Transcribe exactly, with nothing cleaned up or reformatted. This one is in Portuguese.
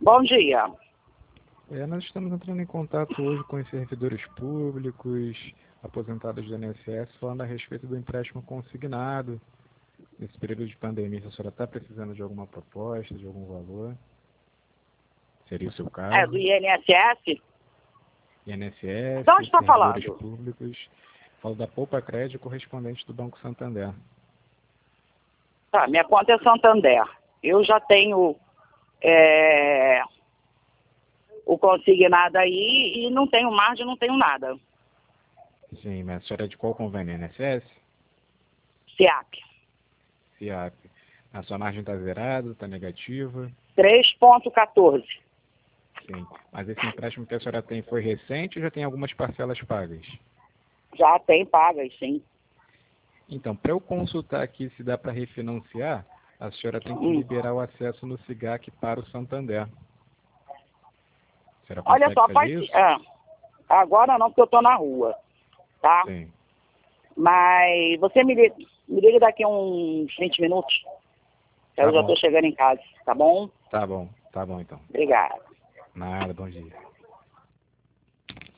Bom dia. É, nós estamos entrando em contato hoje com os servidores públicos, aposentados do I N S S, falando a respeito do empréstimo consignado. Nesse período de pandemia, a senhora está precisando de alguma proposta, de algum valor? Seria o seu caso? É do I N S S? I N S S, De onde está servidores falando? públicos. Falo da Poupa Crédito, correspondente do Banco Santander. Tá, minha conta é Santander. Eu já tenho é, o consignado aí e não tenho margem, não tenho nada. Sim, mas a senhora é de qual convênio? I N S S? SIAP. SIAP. A sua margem está zerada, está negativa? três ponto quatorze. Sim. Mas esse empréstimo que a senhora tem foi recente ou já tem algumas parcelas pagas? Já tem pagas, sim. Então, para eu consultar aqui se dá para refinanciar, a senhora tem que Hum. liberar o acesso no SIGAC para o Santander. A senhora Olha consegue só, fazer pode... isso? Ah, agora não, porque eu estou na rua, tá? Sim. Mas você me liga, me liga daqui a uns vinte minutos. Que Tá eu já bom. estou chegando em casa, tá bom? Tá bom, tá bom então. Obrigada. Nada, bom dia.